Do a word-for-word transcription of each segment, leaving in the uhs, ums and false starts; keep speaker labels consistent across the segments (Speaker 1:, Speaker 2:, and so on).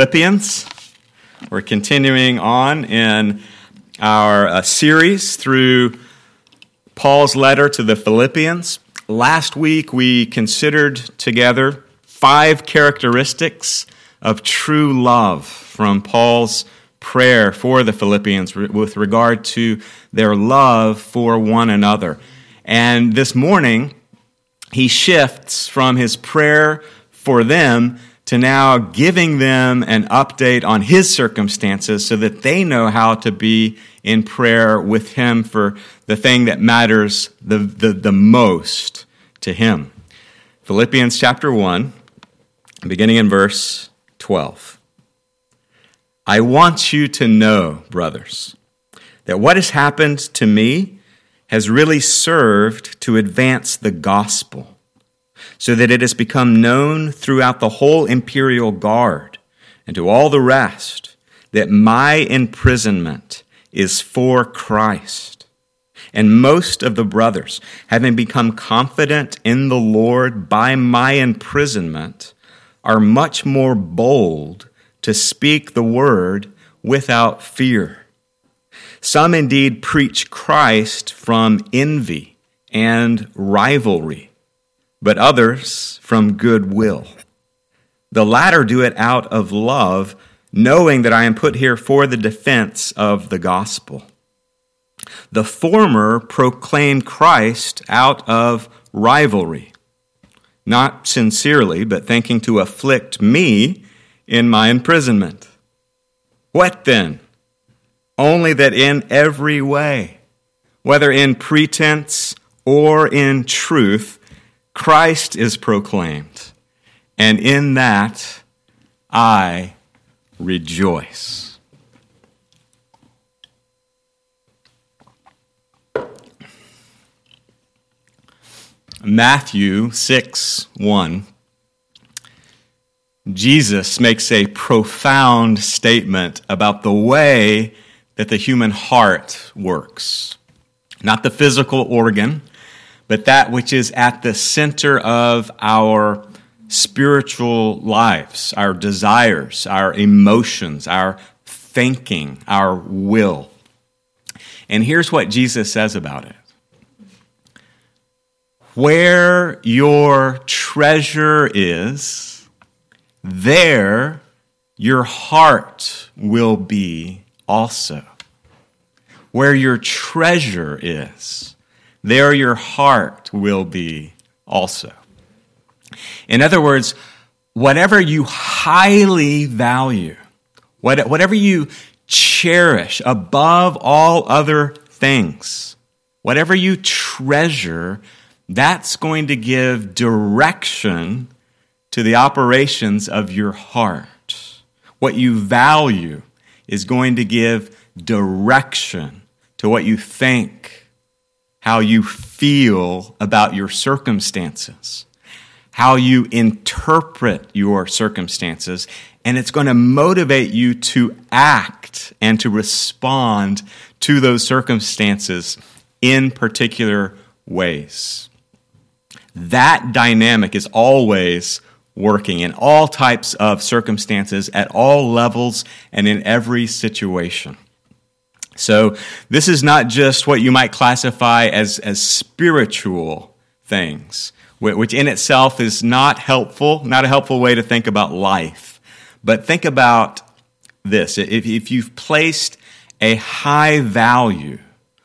Speaker 1: Philippians. We're continuing on in our uh, series through Paul's letter to the Philippians. Last week we considered together five characteristics of true love from Paul's prayer for the Philippians with regard to their love for one another. And this morning he shifts from his prayer for them to now giving them an update on his circumstances so that they know how to be in prayer with him for the thing that matters the, the, the most to him. Philippians chapter one, beginning in verse twelve. I want you to know, brothers, that what has happened to me has really served to advance the gospel, so that it has become known throughout the whole imperial guard and to all the rest that my imprisonment is for Christ. And most of the brothers, having become confident in the Lord by my imprisonment, are much more bold to speak the word without fear. Some indeed preach Christ from envy and rivalry, but others from goodwill. The latter do it out of love, knowing that I am put here for the defense of the gospel. The former proclaim Christ out of rivalry, not sincerely, but thinking to afflict me in my imprisonment. What then? Only that in every way, whether in pretense or in truth, Christ is proclaimed, and in that I rejoice. Matthew six one. Jesus makes a profound statement about the way that the human heart works. Not the physical organ, but that which is at the center of our spiritual lives, our desires, our emotions, our thinking, our will. And here's what Jesus says about it. Where your treasure is, there your heart will be also. Where your treasure is, there your heart will be also. In other words, whatever you highly value, whatever you cherish above all other things, whatever you treasure, that's going to give direction to the operations of your heart. What you value is going to give direction to what you think, how you feel about your circumstances, how you interpret your circumstances, and it's going to motivate you to act and to respond to those circumstances in particular ways. That dynamic is always working in all types of circumstances, at all levels, and in every situation. So this is not just what you might classify as, as spiritual things, which in itself is not helpful, not a helpful way to think about life. But think about this. If, if you've placed a high value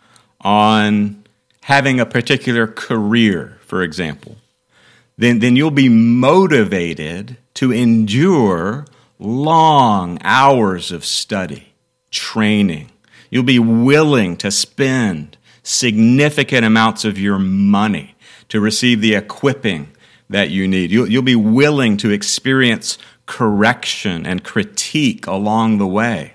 Speaker 1: on having a particular career, for example, then, then you'll be motivated to endure long hours of study, training. You'll be willing to spend significant amounts of your money to receive the equipping that you need. You'll, you'll be willing to experience correction and critique along the way.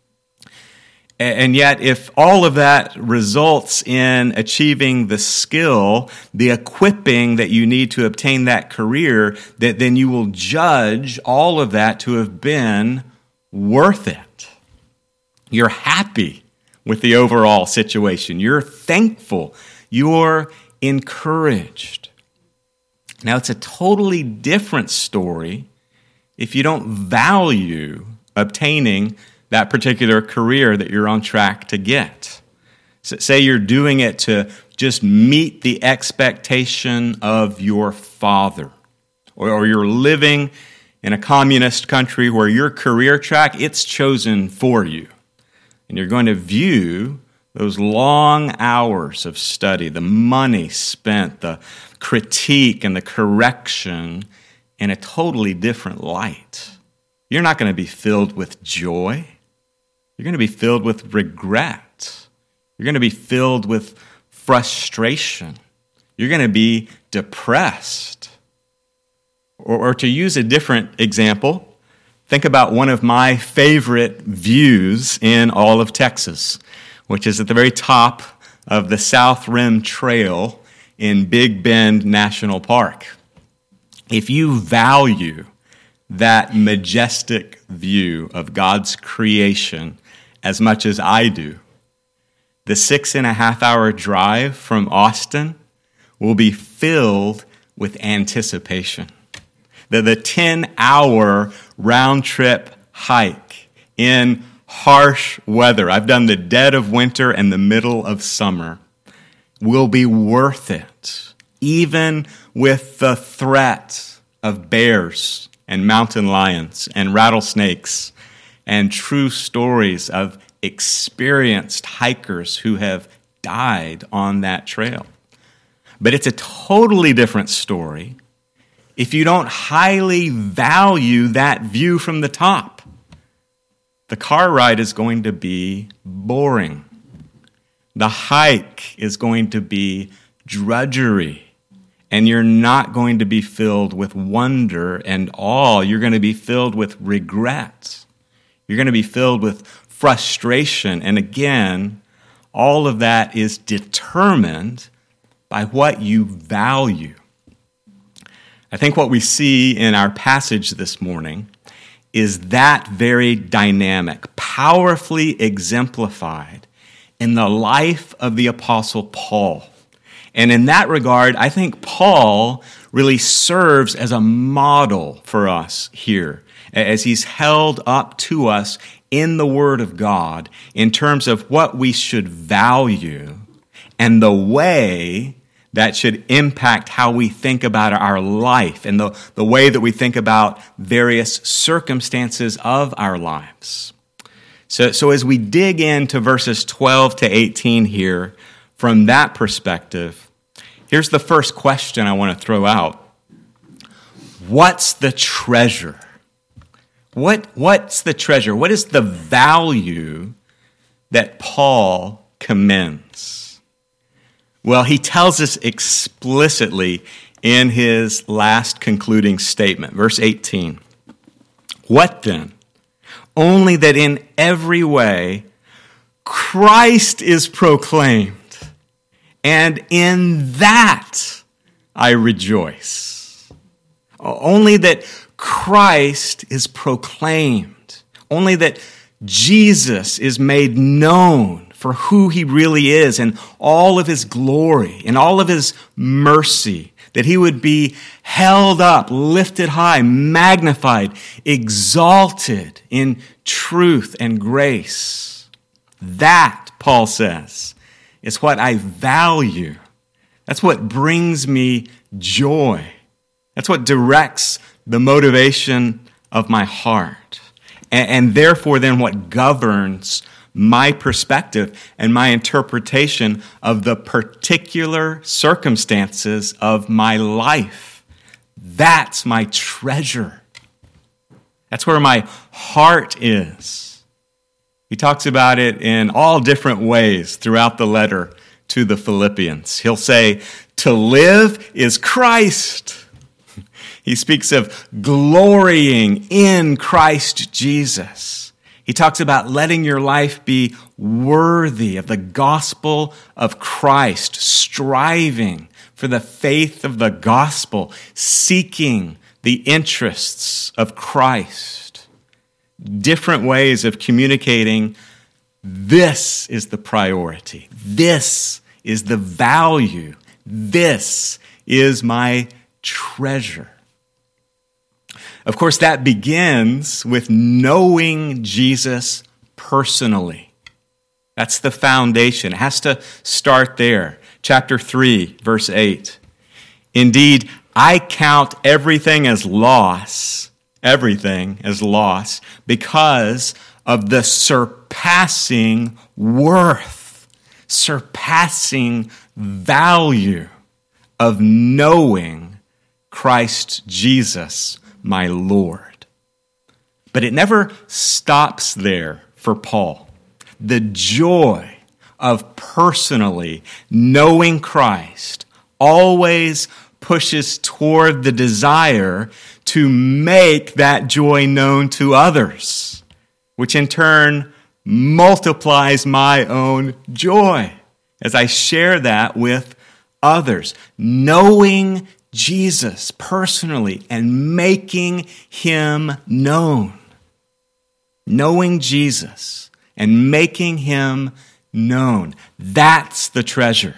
Speaker 1: And yet, if all of that results in achieving the skill, the equipping that you need to obtain that career, that then you will judge all of that to have been worth it. You're happy with the overall situation. You're thankful. You're encouraged. Now, it's a totally different story if you don't value obtaining that particular career that you're on track to get. So say you're doing it to just meet the expectation of your father, or, or you're living in a communist country where your career track, it's chosen for you. And you're going to view those long hours of study, the money spent, the critique and the correction in a totally different light. You're not going to be filled with joy. You're going to be filled with regret. You're going to be filled with frustration. You're going to be depressed. Or, or to use a different example, think about one of my favorite views in all of Texas, which is at the very top of the South Rim Trail in Big Bend National Park. If you value that majestic view of God's creation as much as I do, the six and a half hour drive from Austin will be filled with anticipation. The, the ten hour round trip hike in harsh weather, I've done the dead of winter and the middle of summer, will be worth it, even with the threat of bears and mountain lions and rattlesnakes and true stories of experienced hikers who have died on that trail. But it's a totally different story if you don't highly value that view from the top. The car ride is going to be boring. The hike is going to be drudgery. And you're not going to be filled with wonder and awe. You're going to be filled with regret. You're going to be filled with frustration. And again, all of that is determined by what you value. I think what we see in our passage this morning is that very dynamic, powerfully exemplified in the life of the Apostle Paul. And in that regard, I think Paul really serves as a model for us here, as he's held up to us in the Word of God in terms of what we should value and the way that should impact how we think about our life and the, the way that we think about various circumstances of our lives. So, so as we dig into verses twelve to eighteen here, from that perspective, here's the first question I want to throw out. What's the treasure? What, what's the treasure? What is the value that Paul commends? Well, he tells us explicitly in his last concluding statement, verse eighteen. What then? Only that in every way Christ is proclaimed, and in that I rejoice. Only that Christ is proclaimed. Only that Jesus is made known for who he really is and all of his glory and all of his mercy, that he would be held up, lifted high, magnified, exalted in truth and grace. That, Paul says, is what I value. That's what brings me joy. That's what directs the motivation of my heart. And, and therefore, then, what governs my perspective and my interpretation of the particular circumstances of my life. That's my treasure. That's where my heart is. He talks about it in all different ways throughout the letter to the Philippians. He'll say, to live is Christ. He speaks of glorying in Christ Jesus. He talks about letting your life be worthy of the gospel of Christ, striving for the faith of the gospel, seeking the interests of Christ. Different ways of communicating, this is the priority. This is the value. This is my treasure. Of course, that begins with knowing Jesus personally. That's the foundation. It has to start there. Chapter three, verse eight. Indeed, I count everything as loss, everything as loss, because of the surpassing worth, surpassing value of knowing Christ Jesus, my Lord. But it never stops there for Paul. The joy of personally knowing Christ always pushes toward the desire to make that joy known to others, which in turn multiplies my own joy as I share that with others. Knowing Jesus personally and making him known. Knowing Jesus and making him known. That's the treasure.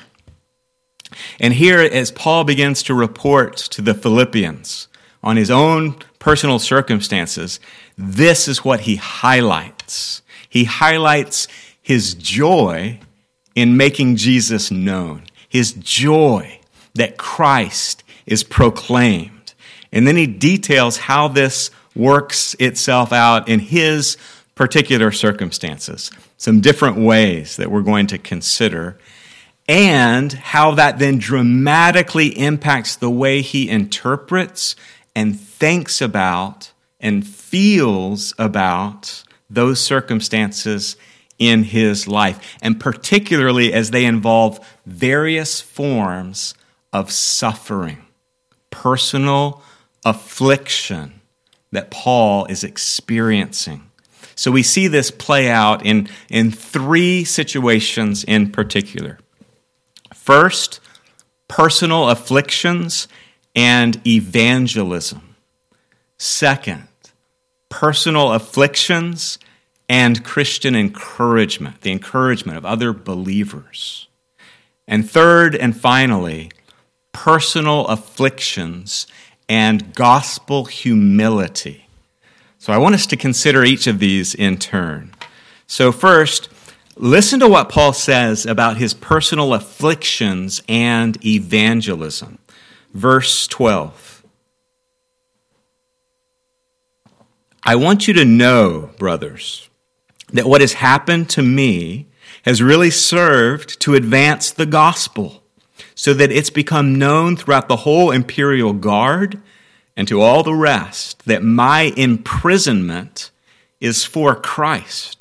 Speaker 1: And here, as Paul begins to report to the Philippians on his own personal circumstances, this is what he highlights. He highlights his joy in making Jesus known, his joy that Christ is proclaimed. And then he details how this works itself out in his particular circumstances, some different ways that we're going to consider, and how that then dramatically impacts the way he interprets and thinks about and feels about those circumstances in his life, and particularly as they involve various forms of suffering, personal affliction that Paul is experiencing. So we see this play out in, in three situations in particular. First, personal afflictions and evangelism. Second, personal afflictions and Christian encouragement, the encouragement of other believers. And third and finally, personal afflictions and gospel humility. So I want us to consider each of these in turn. So first, listen to what Paul says about his personal afflictions and evangelism. Verse twelve. I want you to know, brothers, that what has happened to me has really served to advance the gospel, so that it's become known throughout the whole imperial guard and to all the rest that my imprisonment is for Christ.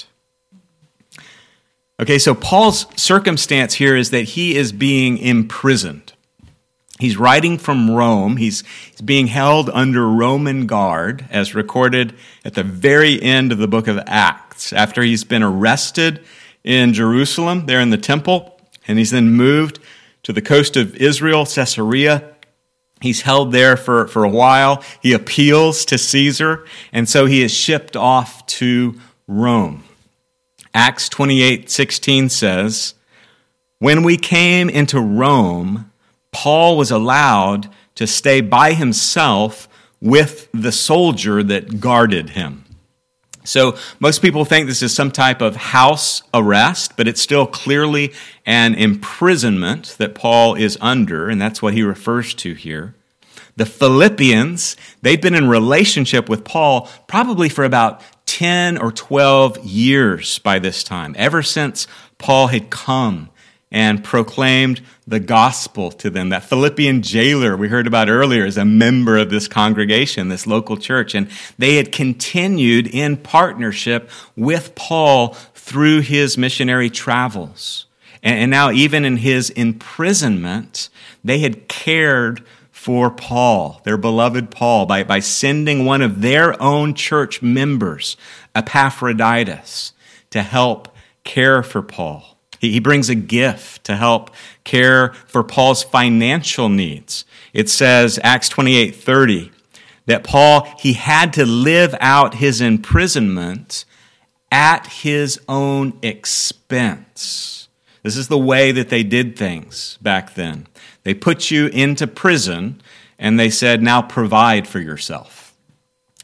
Speaker 1: Okay, so Paul's circumstance here is that he is being imprisoned. He's writing from Rome. He's, he's being held under Roman guard, as recorded at the very end of the book of Acts, after he's been arrested in Jerusalem, there in the temple, and he's then moved to the coast of Israel, Caesarea. He's held there for, for a while. He appeals to Caesar, and so he is shipped off to Rome. Acts twenty-eight sixteen says, when we came into Rome, Paul was allowed to stay by himself with the soldier that guarded him. So most people think this is some type of house arrest, but it's still clearly an imprisonment that Paul is under, and that's what he refers to here. The Philippians, they've been in relationship with Paul probably for about ten or twelve years by this time, ever since Paul had come and proclaimed the gospel to them. That Philippian jailer we heard about earlier is a member of this congregation, this local church, and they had continued in partnership with Paul through his missionary travels. And now even in his imprisonment, they had cared for Paul, their beloved Paul, by, by sending one of their own church members, Epaphroditus, to help care for Paul. He brings a gift to help care for Paul's financial needs. It says, Acts twenty-eight thirty, that Paul, he had to live out his imprisonment at his own expense. This is the way that they did things back then. They put you into prison and they said, now provide for yourself.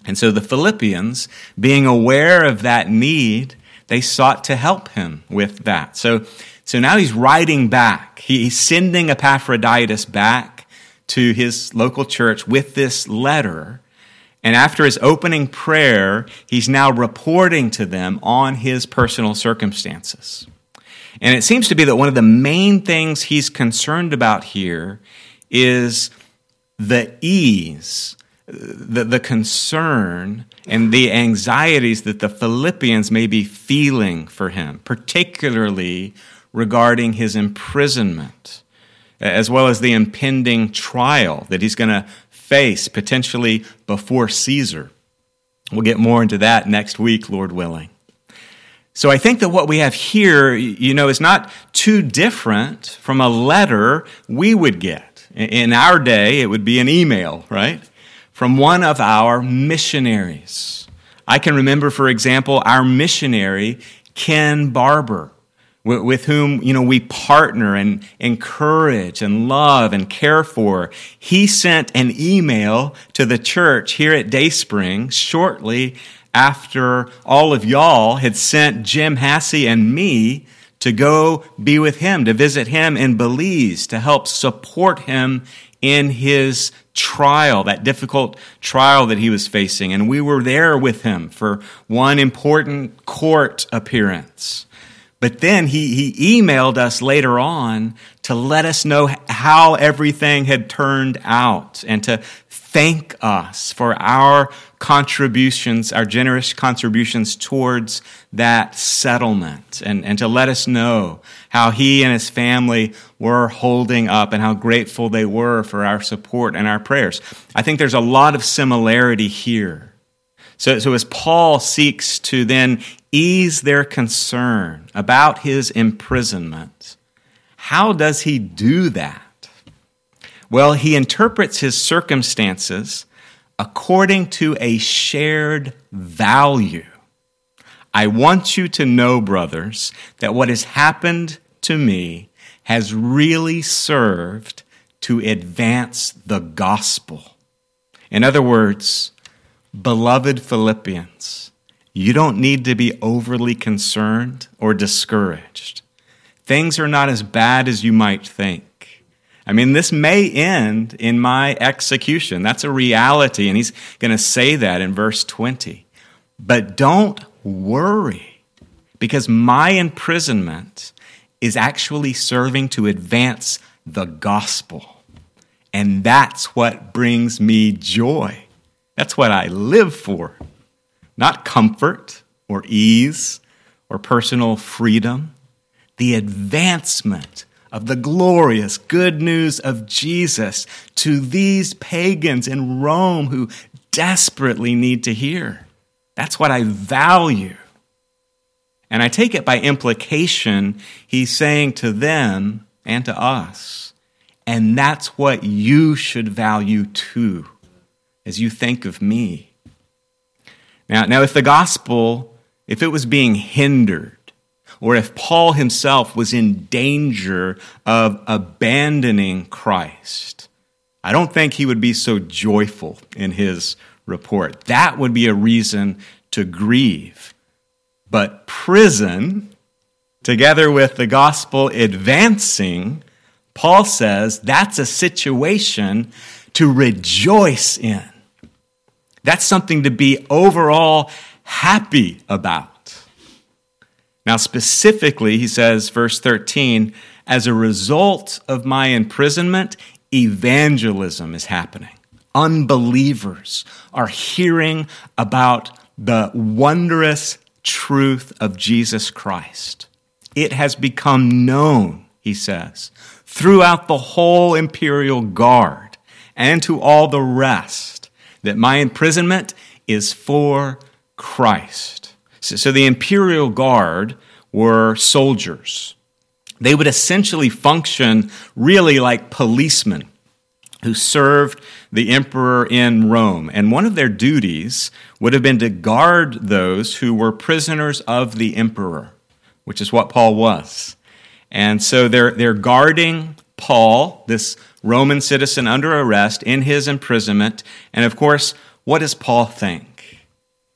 Speaker 1: And so the Philippians, being aware of that need, they sought to help him with that. So, so now he's writing back. He's sending Epaphroditus back to his local church with this letter. And after his opening prayer, he's now reporting to them on his personal circumstances. And it seems to be that one of the main things he's concerned about here is the ease, the, the concern, and the anxieties that the Philippians may be feeling for him, particularly regarding his imprisonment, as well as the impending trial that he's going to face potentially before Caesar. We'll get more into that next week, Lord willing. So I think that what we have here, you know, is not too different from a letter we would get. In our day, it would be an email, right? From one of our missionaries. I can remember, for example, our missionary, Ken Barber, with whom, you know, we partner and encourage and love and care for. He sent an email to the church here at Dayspring shortly after all of y'all had sent Jim Hassey and me to go be with him, to visit him in Belize, to help support him in his trial, that difficult trial that he was facing. And we were there with him for one important court appearance. But then he, he emailed us later on to let us know how everything had turned out and to thank us for our contributions, our generous contributions towards that settlement, and, and to let us know how he and his family were holding up and how grateful they were for our support and our prayers. I think there's a lot of similarity here. So, so as Paul seeks to then ease their concern about his imprisonment, how does he do that? Well, he interprets his circumstances according to a shared value. I want you to know, brothers, that what has happened to me has really served to advance the gospel. In other words, beloved Philippians, you don't need to be overly concerned or discouraged. Things are not as bad as you might think. I mean, this may end in my execution. That's a reality, and he's going to say that in verse twenty. But don't worry, because my imprisonment is actually serving to advance the gospel. And that's what brings me joy. That's what I live for. Not comfort or ease or personal freedom. The advancement of the glorious good news of Jesus to these pagans in Rome who desperately need to hear. That's what I value. And I take it by implication, he's saying to them and to us, and that's what you should value too, as you think of me. Now, now if the gospel, if it was being hindered, or if Paul himself was in danger of abandoning Christ, I don't think he would be so joyful in his report. That would be a reason to grieve. But prison, together with the gospel advancing, Paul says that's a situation to rejoice in. That's something to be overall happy about. Now, specifically, he says, verse thirteen, as a result of my imprisonment, evangelism is happening. Unbelievers are hearing about the wondrous truth of Jesus Christ. It has become known, he says, throughout the whole imperial guard and to all the rest, that my imprisonment is for Christ. So the imperial guard were soldiers. They would essentially function really like policemen who served the emperor in Rome. And one of their duties would have been to guard those who were prisoners of the emperor, which is what Paul was. And so they're, they're guarding Paul, this Roman citizen under arrest, in his imprisonment. And of course, what does Paul think?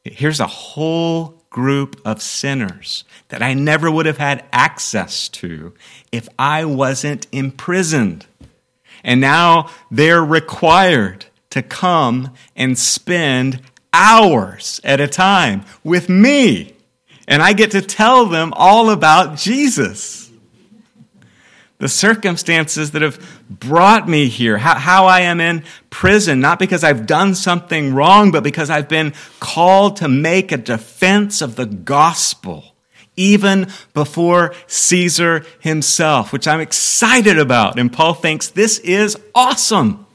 Speaker 1: Here's a whole group of sinners that I never would have had access to if I wasn't imprisoned. And now they're required to come and spend hours at a time with me. And I get to tell them all about Jesus. The circumstances that have brought me here, how, how I am in prison, not because I've done something wrong, but because I've been called to make a defense of the gospel, even before Caesar himself, which I'm excited about. And Paul thinks this is awesome.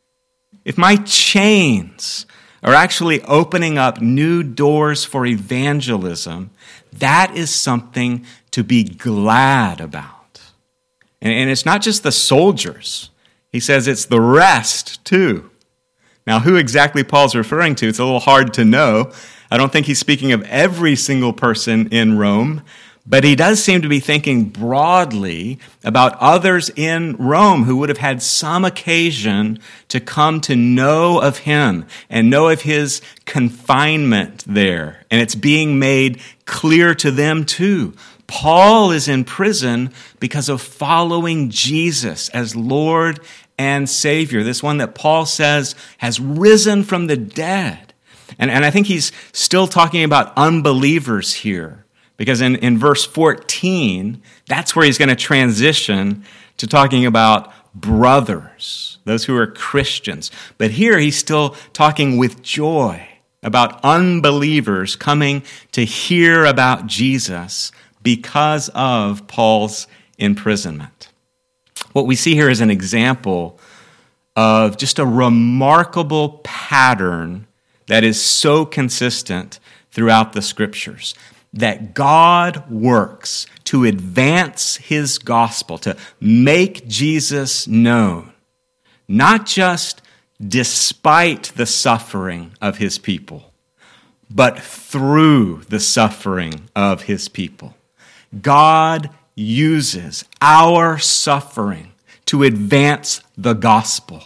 Speaker 1: If my chains are actually opening up new doors for evangelism, that is something to be glad about. And it's not just the soldiers. He says it's the rest too. Now, who exactly Paul's referring to, it's a little hard to know. I don't think he's speaking of every single person in Rome, but he does seem to be thinking broadly about others in Rome who would have had some occasion to come to know of him and know of his confinement there. And it's being made clear to them too. Paul is in prison because of following Jesus as Lord and Savior, this one that Paul says has risen from the dead. And, and I think he's still talking about unbelievers here, because in, in verse fourteen, that's where he's going to transition to talking about brothers, those who are Christians. But here he's still talking with joy about unbelievers coming to hear about Jesus because of Paul's imprisonment. What we see here is an example of just a remarkable pattern that is so consistent throughout the Scriptures, that God works to advance his gospel, to make Jesus known, not just despite the suffering of his people, but through the suffering of his people. God uses our suffering to advance the gospel.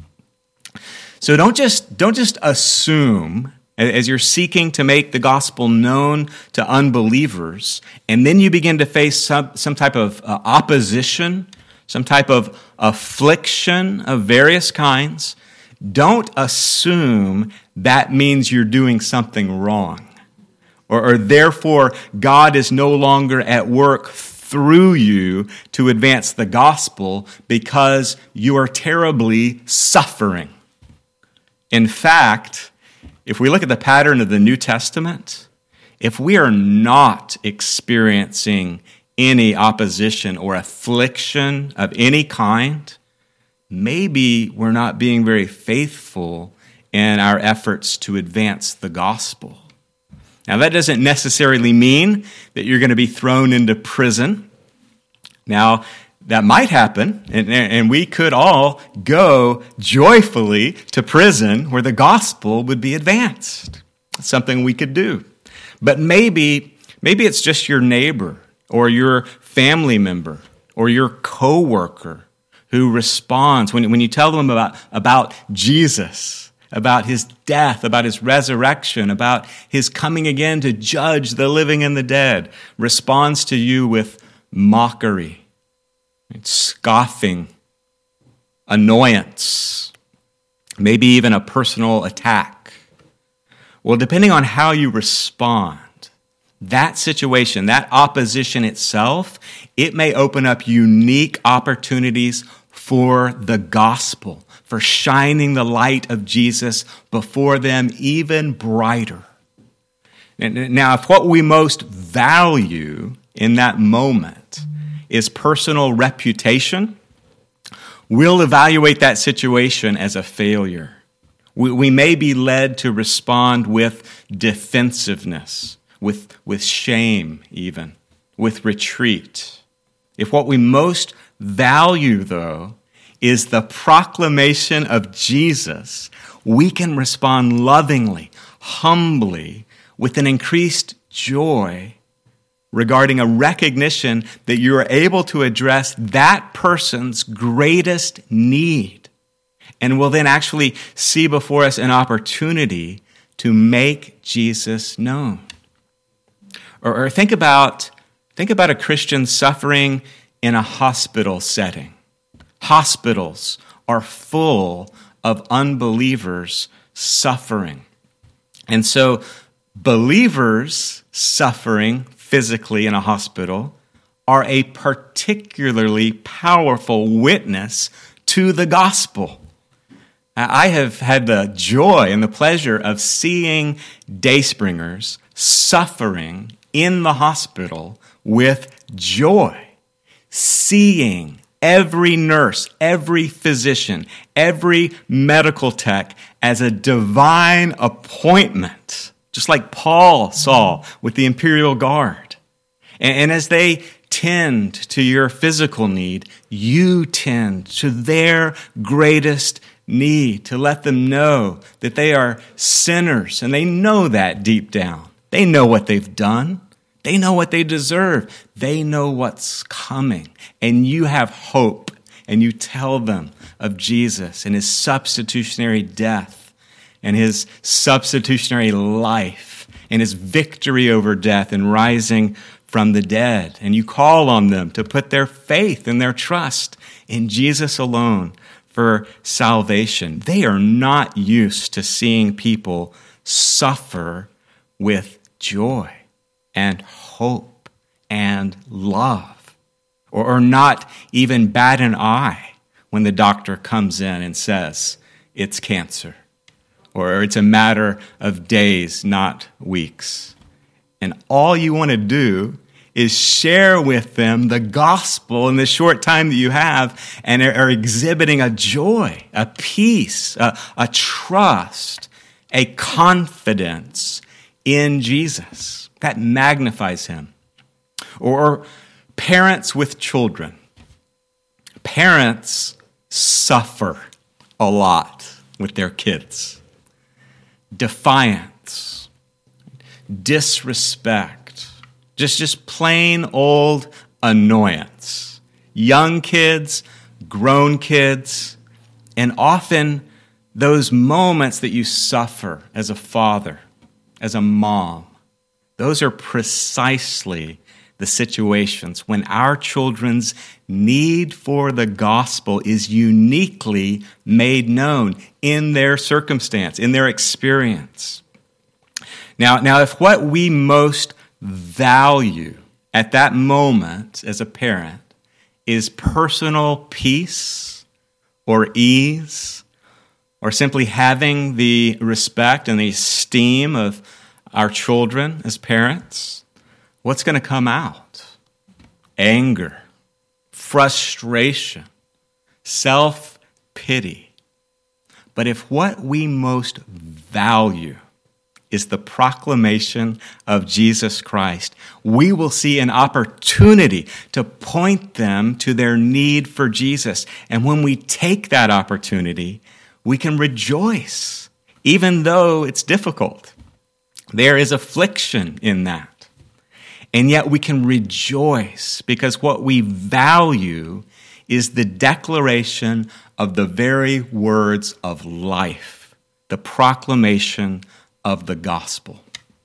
Speaker 1: So don't just, don't just assume, as you're seeking to make the gospel known to unbelievers, and then you begin to face some, some type of uh, opposition, some type of affliction of various kinds, don't assume that means you're doing something wrong. Or, or therefore, God is no longer at work through you to advance the gospel because you are terribly suffering. In fact, if we look at the pattern of the New Testament, if we are not experiencing any opposition or affliction of any kind, maybe we're not being very faithful in our efforts to advance the gospel. Now, that doesn't necessarily mean that you're going to be thrown into prison. Now, that might happen, and, and we could all go joyfully to prison where the gospel would be advanced. That's something we could do. But maybe, maybe it's just your neighbor or your family member or your coworker who responds when, when you tell them about, about Jesus, about his death, about his resurrection, about his coming again to judge the living and the dead, responds to you with mockery, scoffing, annoyance, maybe even a personal attack. Well, depending on how you respond, that situation, that opposition itself, it may open up unique opportunities for the gospel, for shining the light of Jesus before them even brighter. Now, if what we most value in that moment is personal reputation, we'll evaluate that situation as a failure. We, we may be led to respond with defensiveness, with, with shame even, with retreat. If what we most value, though, is the proclamation of Jesus, we can respond lovingly, humbly, with an increased joy regarding a recognition that you are able to address that person's greatest need, and will then actually see before us an opportunity to make Jesus known. Or, or think about, think about a Christian suffering in a hospital setting. Hospitals are full of unbelievers suffering. And so believers suffering physically in a hospital are a particularly powerful witness to the gospel. I have had the joy and the pleasure of seeing Dayspringers suffering in the hospital with joy, seeing every nurse, every physician, every medical tech as a divine appointment, just like Paul saw with the Imperial Guard. And, and as they tend to your physical need, you tend to their greatest need, to let them know that they are sinners, and they know that deep down. They know what they've done. They know what they deserve. They know what's coming. And you have hope, and you tell them of Jesus and his substitutionary death and his substitutionary life and his victory over death and rising from the dead. And you call on them to put their faith and their trust in Jesus alone for salvation. They are not used to seeing people suffer with joy and hope and love, or, or not even bat an eye when the doctor comes in and says it's cancer, or it's a matter of days, not weeks. And all you want to do is share with them the gospel in the short time that you have, and are exhibiting a joy, a peace, a, a trust, a confidence in Jesus that magnifies him. Or parents with children. Parents suffer a lot with their kids. Defiance, disrespect, just, just plain old annoyance. Young kids, grown kids, and often those moments that you suffer as a father, as a mom, those are precisely the situations when our children's need for the gospel is uniquely made known in their circumstance, in their experience. Now, now, if what we most value at that moment as a parent is personal peace or ease, or simply having the respect and the esteem of our children as parents, what's going to come out? Anger, frustration, self-pity. But if what we most value is the proclamation of Jesus Christ, we will see an opportunity to point them to their need for Jesus. And when we take that opportunity, we can rejoice, even though it's difficult. There is affliction in that. And yet we can rejoice because what we value is the declaration of the very words of life, the proclamation of the gospel.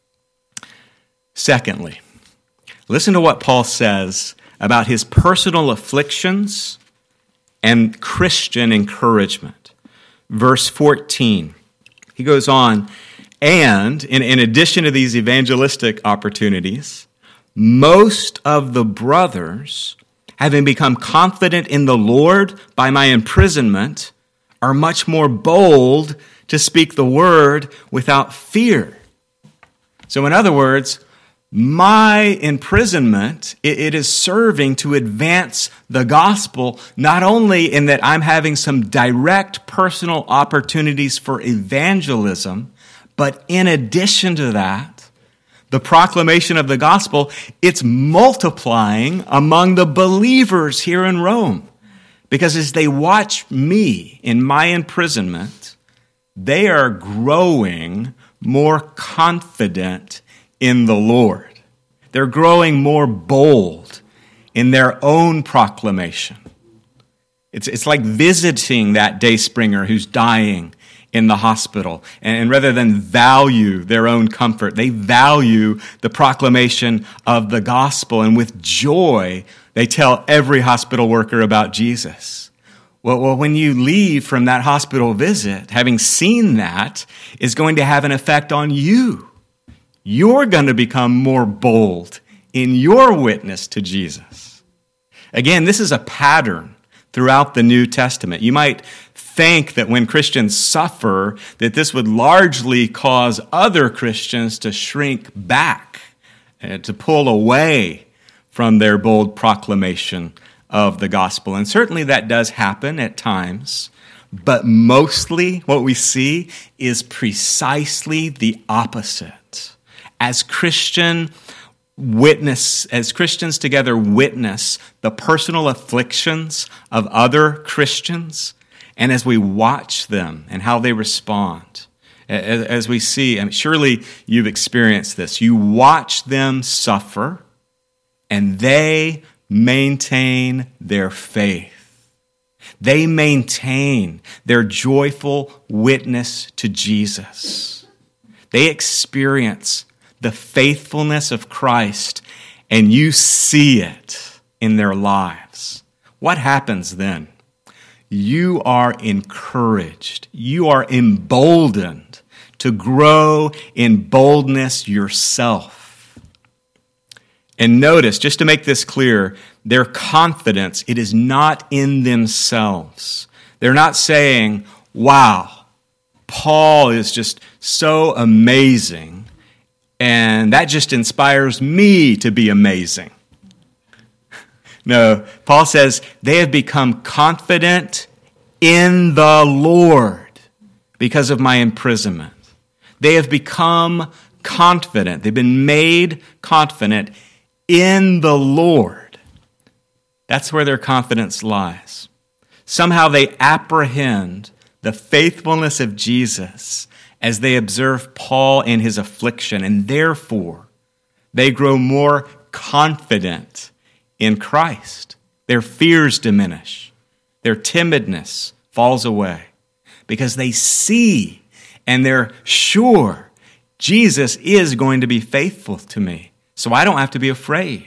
Speaker 1: Secondly, listen to what Paul says about his personal afflictions and Christian encouragement. Verse fourteen, he goes on, and in, in addition to these evangelistic opportunities, most of the brothers, having become confident in the Lord by my imprisonment, are much more bold to speak the word without fear. So in other words, my imprisonment, it, it is serving to advance the gospel, not only in that I'm having some direct personal opportunities for evangelism, but in addition to that, the proclamation of the gospel, it's multiplying among the believers here in Rome. Because as they watch me in my imprisonment, they are growing more confident in the Lord. They're growing more bold in their own proclamation. It's, it's like visiting that Dayspringer who's dying in the hospital. And rather than value their own comfort, they value the proclamation of the gospel. And with joy, they tell every hospital worker about Jesus. Well, well, when you leave from that hospital visit, having seen that is going to have an effect on you. You're going to become more bold in your witness to Jesus. Again, this is a pattern throughout the New Testament. You might think that when Christians suffer, that this would largely cause other Christians to shrink back, uh, to pull away from their bold proclamation of the gospel. And certainly that does happen at times, but mostly what we see is precisely the opposite. As Christian witness, as Christians together witness the personal afflictions of other Christians, and as we watch them and how they respond, as, as we see, and surely you've experienced this, you watch them suffer and they maintain their faith. They maintain their joyful witness to Jesus. They experience the faithfulness of Christ, and you see it in their lives. What happens then? You are encouraged. You are emboldened to grow in boldness yourself. And notice, just to make this clear, their confidence, it is not in themselves. They're not saying, wow, Paul is just so amazing, and that just inspires me to be amazing. No, Paul says they have become confident in the Lord because of my imprisonment. They have become confident. They've been made confident in the Lord. That's where their confidence lies. Somehow they apprehend the faithfulness of Jesus as they observe Paul in his affliction, and therefore they grow more confident in Christ. Their fears diminish. Their timidness falls away because they see and they're sure Jesus is going to be faithful to me, so I don't have to be afraid.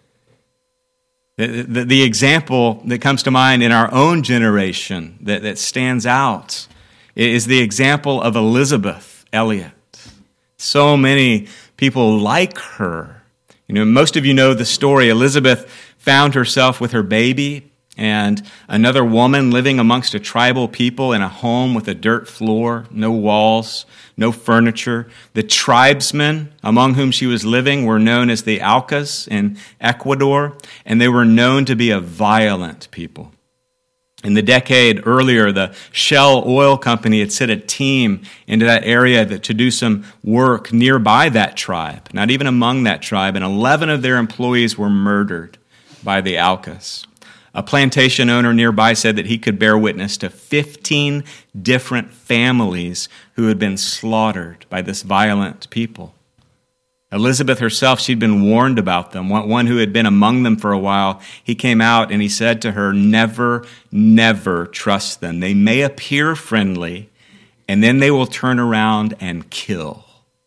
Speaker 1: The, the, the example that comes to mind in our own generation that, that stands out is the example of Elisabeth Elliot. So many people like her. You know, most of you know the story. Elizabeth found herself with her baby and another woman living amongst a tribal people in a home with a dirt floor, no walls, no furniture. The tribesmen among whom she was living were known as the Aucas in Ecuador, and they were known to be a violent people. In the decade earlier, the Shell Oil Company had sent a team into that area that, to do some work nearby that tribe, not even among that tribe, and eleven of their employees were murdered by the Aucas. A plantation owner nearby said that he could bear witness to fifteen different families who had been slaughtered by this violent people. Elizabeth herself, she'd been warned about them. One who had been among them for a while, he came out and he said to her, never, never trust them. They may appear friendly, and then they will turn around and kill.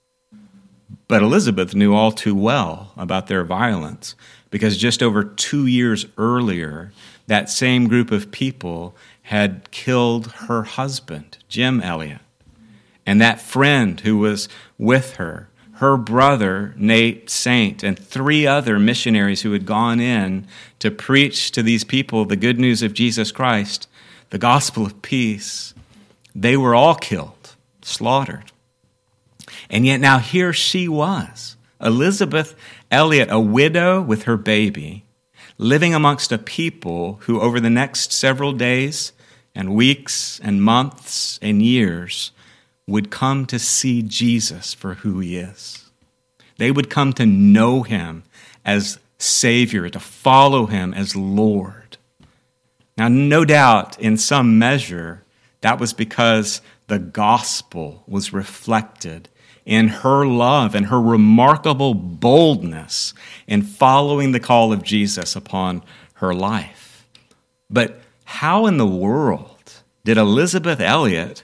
Speaker 1: But Elizabeth knew all too well about their violence, because just over two years earlier, that same group of people had killed her husband, Jim Elliot, and that friend who was with her, her brother, Nate Saint, and three other missionaries who had gone in to preach to these people the good news of Jesus Christ, the gospel of peace. They were all killed, slaughtered. And yet now here she was, Elisabeth Elliot, a widow with her baby, living amongst a people who over the next several days and weeks and months and years would come to see Jesus for who he is. They would come to know him as Savior, to follow him as Lord. Now, no doubt, in some measure, that was because the gospel was reflected in her love and her remarkable boldness in following the call of Jesus upon her life. But how in the world did Elisabeth Elliot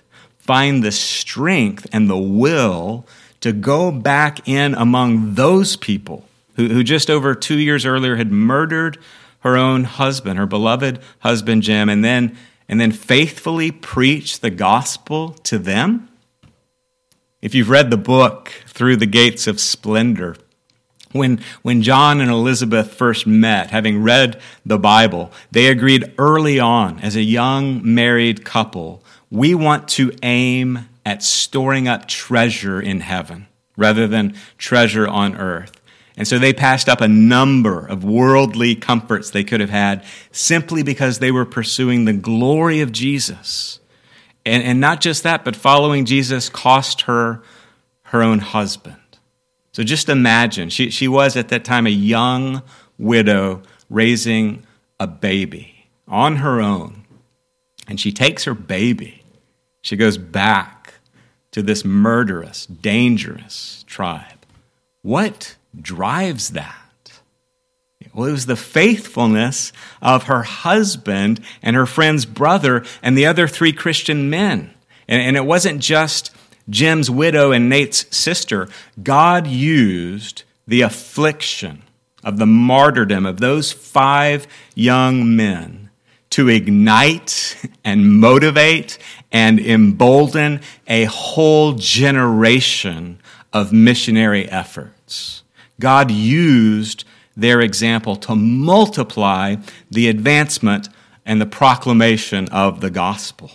Speaker 1: find the strength and the will to go back in among those people who, who just over two years earlier had murdered her own husband, her beloved husband Jim, and then, and then faithfully preach the gospel to them? If you've read the book Through the Gates of Splendor, when, when John and Elizabeth first met, having read the Bible, they agreed early on as a young married couple, we want to aim at storing up treasure in heaven rather than treasure on earth. And so they passed up a number of worldly comforts they could have had simply because they were pursuing the glory of Jesus. And, and not just that, but following Jesus cost her her own husband. So just imagine, she, she was at that time a young widow raising a baby on her own. And she takes her baby. She goes back to this murderous, dangerous tribe. What drives that? Well, it was the faithfulness of her husband and her friend's brother and the other three Christian men. And, and it wasn't just Jim's widow and Nate's sister. God used the affliction of the martyrdom of those five young men to ignite and motivate and embolden a whole generation of missionary efforts. God used their example to multiply the advancement and the proclamation of the gospel.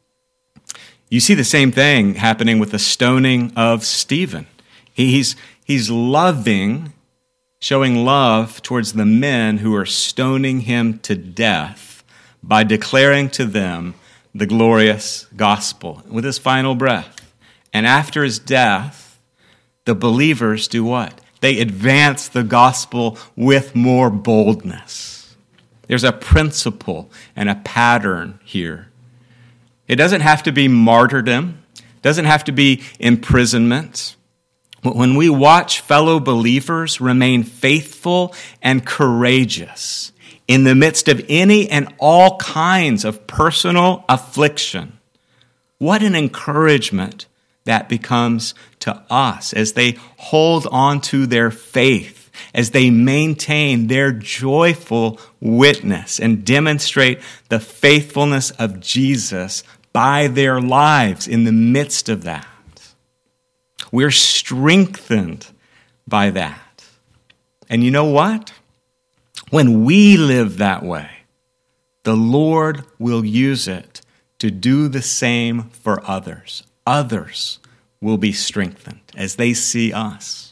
Speaker 1: You see the same thing happening with the stoning of Stephen. He's, he's loving, showing love towards the men who are stoning him to death by declaring to them the glorious gospel with his final breath. And after his death, the believers do what? They advance the gospel with more boldness. There's a principle and a pattern here. It doesn't have to be martyrdom. It doesn't have to be imprisonment. When we watch fellow believers remain faithful and courageous in the midst of any and all kinds of personal affliction, what an encouragement that becomes to us as they hold on to their faith, as they maintain their joyful witness and demonstrate the faithfulness of Jesus by their lives in the midst of that. We're strengthened by that. And you know what? When we live that way, the Lord will use it to do the same for others. Others will be strengthened as they see us.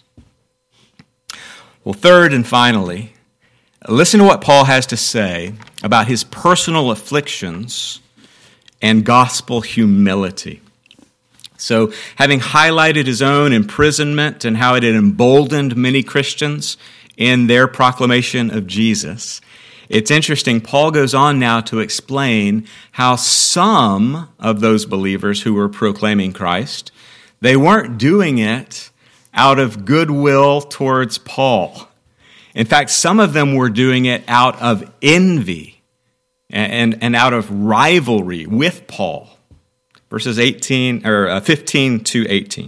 Speaker 1: Well, third and finally, listen to what Paul has to say about his personal afflictions and gospel humility. So, having highlighted his own imprisonment and how it had emboldened many Christians in their proclamation of Jesus, it's interesting, Paul goes on now to explain how some of those believers who were proclaiming Christ, they weren't doing it out of goodwill towards Paul. In fact, some of them were doing it out of envy and, and out of rivalry with Paul. Verses eighteen or fifteen to eighteen.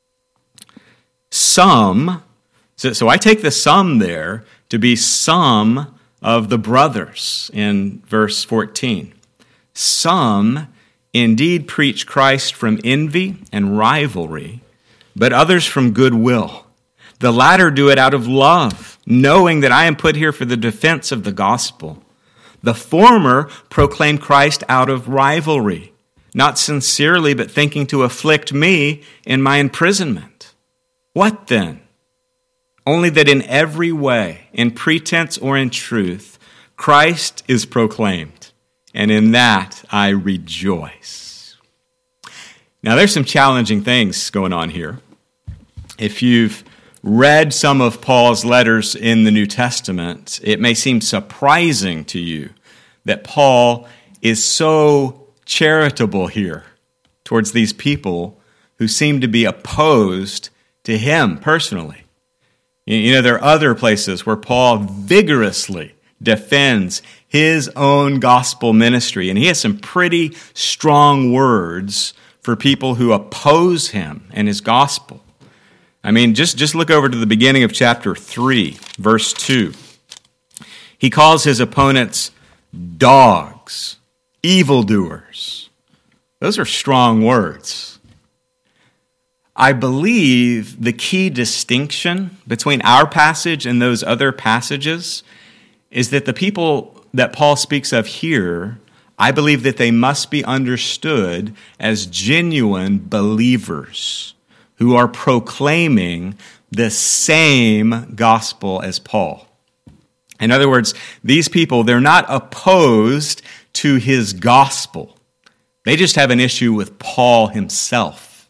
Speaker 1: Some, so, so I take the some there to be some of the brothers in verse fourteen. Some indeed preach Christ from envy and rivalry, but others from goodwill. The latter do it out of love, knowing that I am put here for the defense of the gospel. The former proclaim Christ out of rivalry, not sincerely, but thinking to afflict me in my imprisonment. What then? Only that in every way, in pretense or in truth, Christ is proclaimed, and in that I rejoice. Now, there's some challenging things going on here. If you've read some of Paul's letters in the New Testament, it may seem surprising to you that Paul is so charitable here towards these people who seem to be opposed to him personally. You know, there are other places where Paul vigorously defends his own gospel ministry, and he has some pretty strong words for people who oppose him and his gospel. I mean, just, just look over to the beginning of chapter three, verse two. He calls his opponents dogs, evildoers. Those are strong words. I believe the key distinction between our passage and those other passages is that the people that Paul speaks of here, I believe that they must be understood as genuine believers who are proclaiming the same gospel as Paul. In other words, these people, they're not opposed to his gospel. They just have an issue with Paul himself.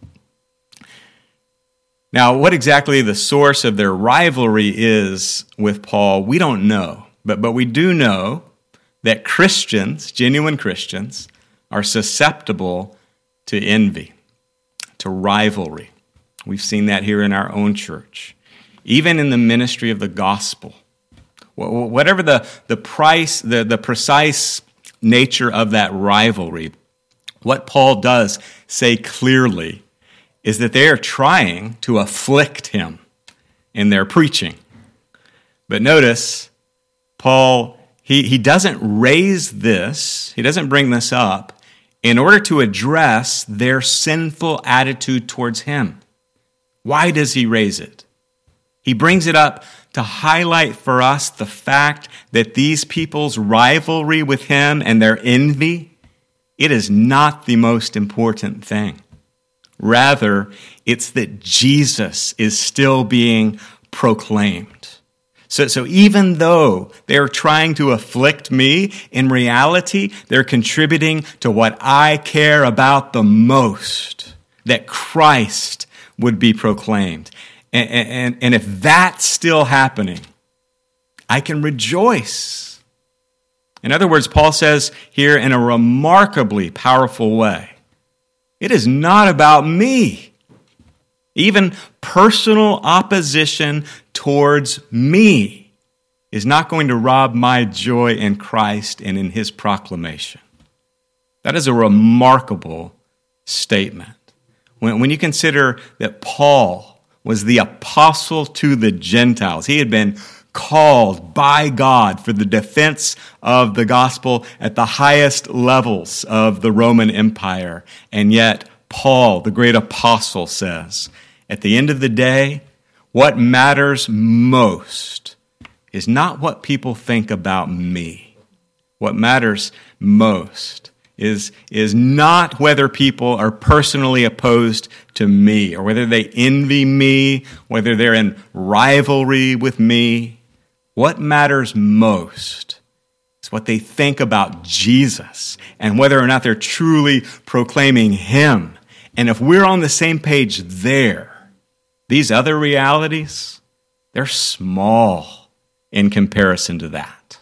Speaker 1: Now, what exactly the source of their rivalry is with Paul, we don't know. But, but we do know that Christians, genuine Christians, are susceptible to envy, to rivalry. We've seen that here in our own church. Even in the ministry of the gospel. Whatever the, the price, the, the precise nature of that rivalry, what Paul does say clearly is that they are trying to afflict him in their preaching. But notice, Paul, he, he doesn't raise this, he doesn't bring this up in order to address their sinful attitude towards him. Why does he raise it? He brings it up to highlight for us the fact that these people's rivalry with him and their envy, it is not the most important thing. Rather, it's that Jesus is still being proclaimed. So, so even though they're trying to afflict me, in reality, they're contributing to what I care about the most, that Christ would be proclaimed. And, and, and if that's still happening, I can rejoice. In other words, Paul says here in a remarkably powerful way, it is not about me. Even personal opposition towards me is not going to rob my joy in Christ and in his proclamation. That is a remarkable statement. When, when you consider that Paul was the apostle to the Gentiles, he had been called by God for the defense of the gospel at the highest levels of the Roman Empire. And yet, Paul, the great apostle, says, at the end of the day, what matters most is not what people think about me. What matters most is, is not whether people are personally opposed to me or whether they envy me, whether they're in rivalry with me. What matters most is what they think about Jesus and whether or not they're truly proclaiming him. And if we're on the same page there, these other realities, they're small in comparison to that.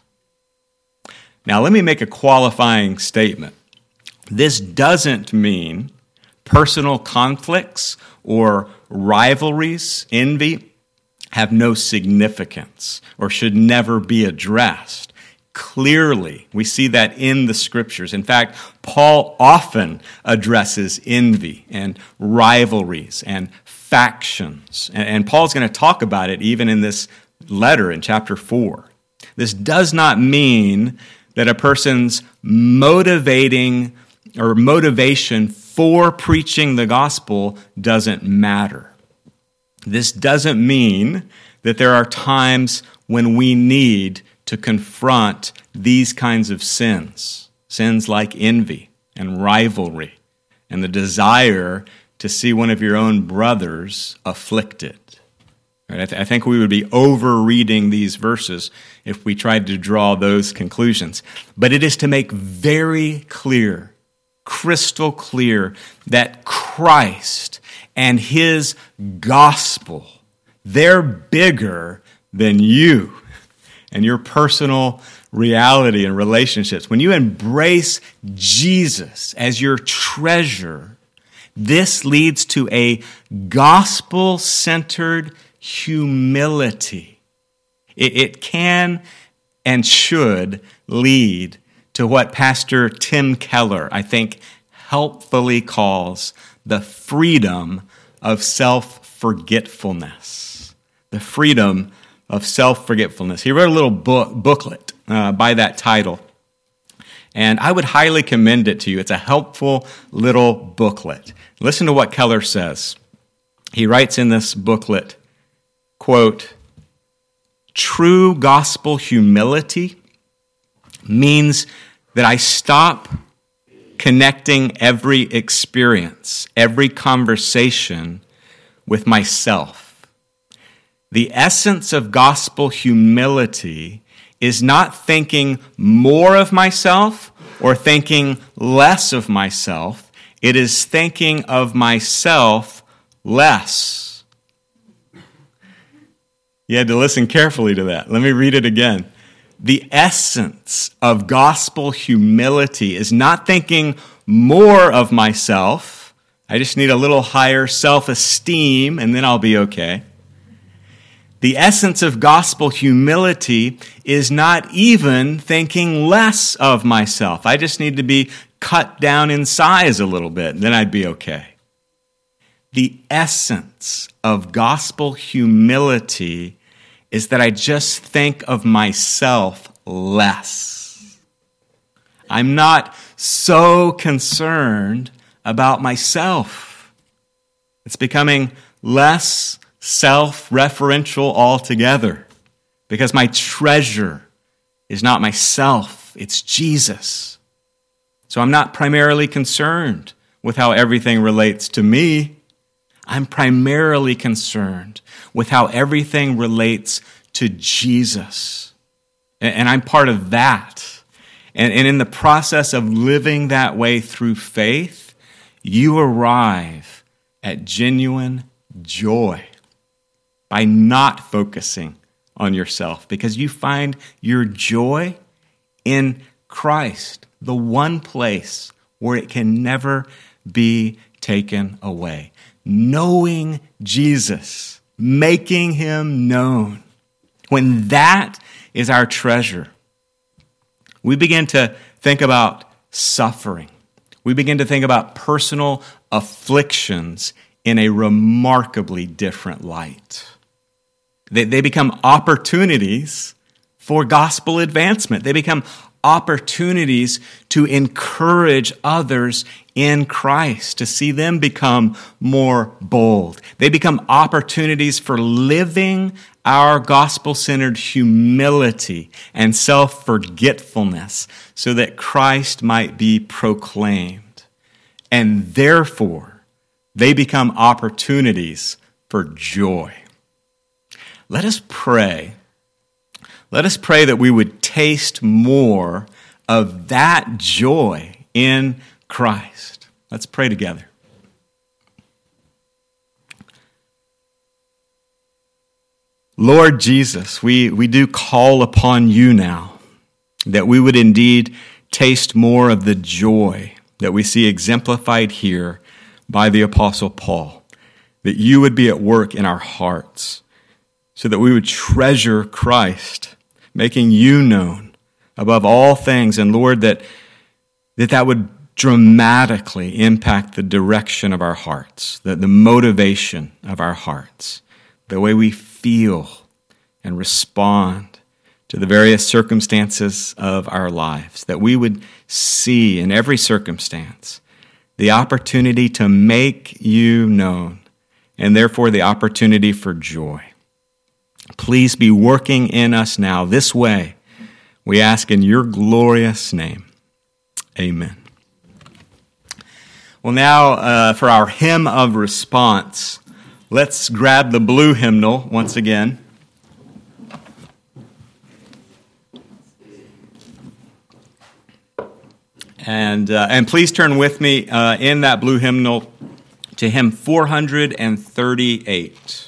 Speaker 1: Now, let me make a qualifying statement. This doesn't mean personal conflicts or rivalries, envy, have no significance or should never be addressed. Clearly, we see that in the Scriptures. In fact, Paul often addresses envy and rivalries and factions. And Paul's going to talk about it even in this letter in chapter four. This does not mean that a person's motivating or motivation for preaching the gospel doesn't matter. This doesn't mean that there are times when we need to confront these kinds of sins, sins like envy and rivalry and the desire to see one of your own brothers afflicted. Right? I, th- I think we would be over-reading these verses if we tried to draw those conclusions. But it is to make very clear, crystal clear, that Christ and his gospel, they're bigger than you and your personal reality and relationships. When you embrace Jesus as your treasure, this leads to a gospel-centered humility. It, it can and should lead to what Pastor Tim Keller, I think, helpfully calls the freedom of self-forgetfulness. The freedom of self-forgetfulness. He wrote a little book, booklet uh, by that title. And I would highly commend it to you. It's a helpful little booklet. Listen to what Keller says. He writes in this booklet, quote, "True gospel humility means that I stop connecting every experience, every conversation with myself. The essence of gospel humility is not thinking more of myself or thinking less of myself. It is thinking of myself less." You had to listen carefully to that. Let me read it again. The essence of gospel humility is not thinking more of myself. I just need a little higher self-esteem and then I'll be okay. The essence of gospel humility is not even thinking less of myself. I just need to be cut down in size a little bit, then I'd be okay. The essence of gospel humility is that I just think of myself less. I'm not so concerned about myself. It's becoming less self-referential altogether because my treasure is not myself, it's Jesus. So I'm not primarily concerned with how everything relates to me. I'm primarily concerned with how everything relates to Jesus. And I'm part of that. And in the process of living that way through faith, you arrive at genuine joy by not focusing on yourself because you find your joy in Christ, the one place where it can never be taken away. Knowing Jesus, making him known. When that is our treasure, we begin to think about suffering. We begin to think about personal afflictions in a remarkably different light. They, they become opportunities for gospel advancement. They become opportunities to encourage others in Christ, to see them become more bold. They become opportunities for living our gospel-centered humility and self-forgetfulness so that Christ might be proclaimed. And therefore, they become opportunities for joy. Let us pray. Let us pray that we would taste more of that joy in Christ. Let's pray together. Lord Jesus, we, we do call upon you now that we would indeed taste more of the joy that we see exemplified here by the Apostle Paul, that you would be at work in our hearts so that we would treasure Christ, making you known above all things. And Lord, that that, that would dramatically impact the direction of our hearts, the, the motivation of our hearts, the way we feel and respond to the various circumstances of our lives, that we would see in every circumstance the opportunity to make you known, and therefore the opportunity for joy. Please be working in us now this way. We ask in your glorious name. Amen. Well, now uh, for our hymn of response, let's grab the blue hymnal once again. And uh, and please turn with me uh, in that blue hymnal to hymn four thirty-eight.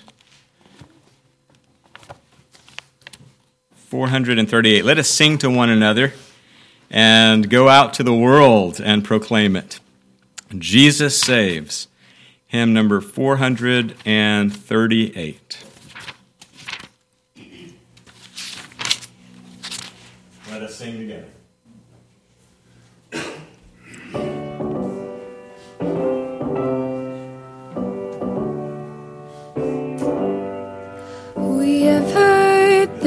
Speaker 1: four thirty-eight. Let us sing to one another and go out to the world and proclaim it. Jesus saves. Hymn number four thirty-eight. Let us sing together.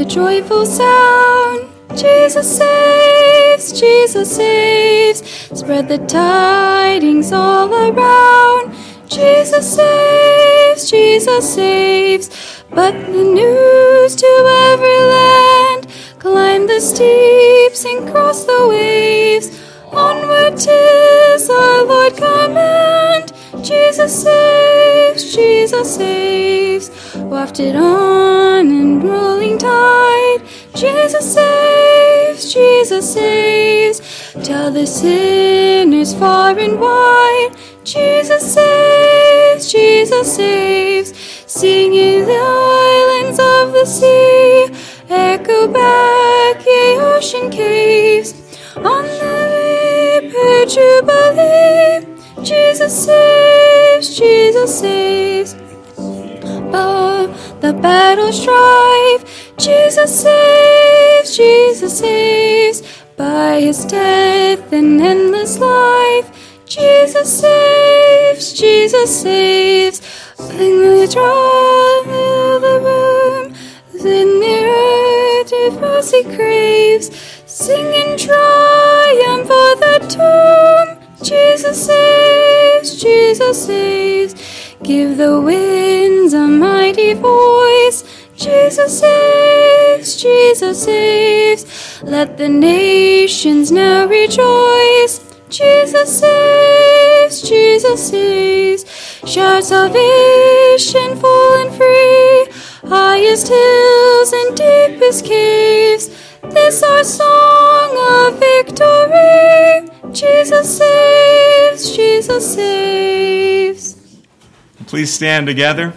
Speaker 2: joyful sound. Jesus saves, Jesus saves. Spread the tidings all around. Jesus saves, Jesus saves. But the news to every land. Climb the steeps and cross the waves. Onward 'tis our Lord command. Jesus saves, Jesus saves. Wafted on in rolling tide. Jesus saves, Jesus saves. Tell the sinners far and wide. Jesus saves, Jesus saves. Sing in the islands of the sea. Echo back ye ocean caves. On the vapor jubilee. Jesus saves, Jesus saves. Above the battle strife. Jesus saves, Jesus saves. By his death and endless life. Jesus saves, Jesus saves. Sing the trial of the room. Then the earth if mercy craves. Sing in triumph for the tomb. Jesus saves, Jesus saves. Give the winds a mighty voice. Jesus saves, Jesus saves. Let the nations now rejoice. Jesus saves, Jesus saves. Shout salvation full and free. Highest hills and deepest caves. This our song of victory. Jesus saves, Jesus saves.
Speaker 1: Please stand together.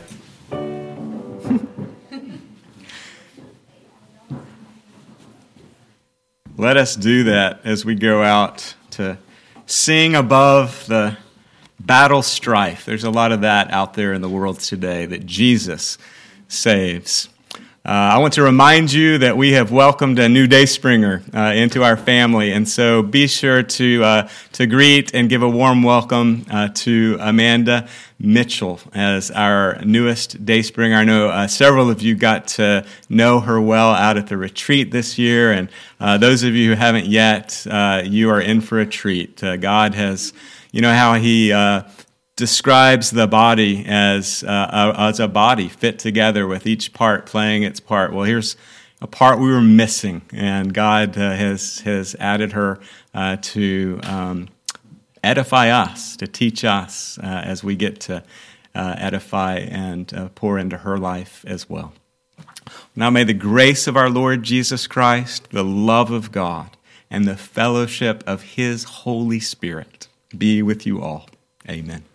Speaker 1: Let us do that as we go out to sing above the battle strife. There's a lot of that out there in the world today, that Jesus saves. Uh, I want to remind you that we have welcomed a new Dayspringer uh, into our family, and so be sure to uh, to greet and give a warm welcome uh, to Amanda Mitchell as our newest Dayspringer. I know uh, several of you got to know her well out at the retreat this year, and uh, those of you who haven't yet, uh, you are in for a treat. Uh, God has, you know how He Uh, describes the body as uh, a, as a body fit together with each part playing its part. Well, here's a part we were missing, and God uh, has has added her uh, to um, edify us, to teach us uh, as we get to uh, edify and uh, pour into her life as well. Now may the grace of our Lord Jesus Christ, the love of God, and the fellowship of His Holy Spirit be with you all. Amen.